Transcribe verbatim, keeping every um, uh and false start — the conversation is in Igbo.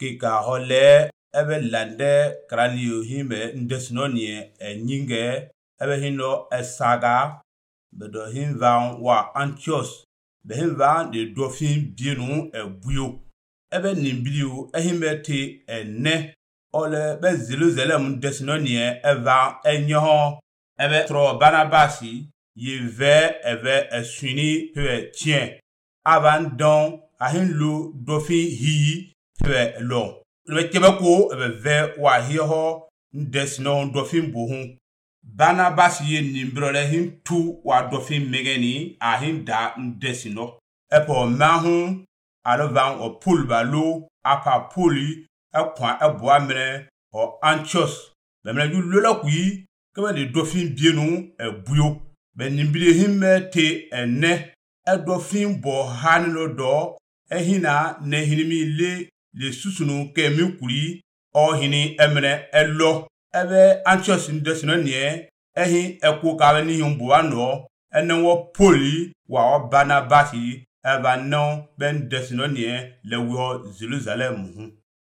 kika hole ebe lande kranio hime ndesnonie enyinge ebe hino esaga bedo hinvan wa Antiochus be hinvan de dofin bienu ebuyo ebe nimbiliu ehime te enne ole be Jerusalem desnonie eva enyo ebe tro Barnabasi yeve eve esuni pe tien avant don ahin lu dofin hi pe lo le tebeko ebe ve wa hi ho desno dofin bohun Barnabas ye nimbrole hin tu wa dofin megeni ahin da desino epo mahun alovan o pool balo apa poli akwa eboa mre o Antiochus be mre ju lola kui ke be dofin bienu ebuyo be nimbire himme te enne edofin bo hanlo do ehina ne hinimi le le susunu ke mi kuri o hini emre elo ebe Antiochus ndesino nie ehi eku ka ni humbo ano enwo poli wa Barnabas eba no ben desino nie le wo Jerusalem hu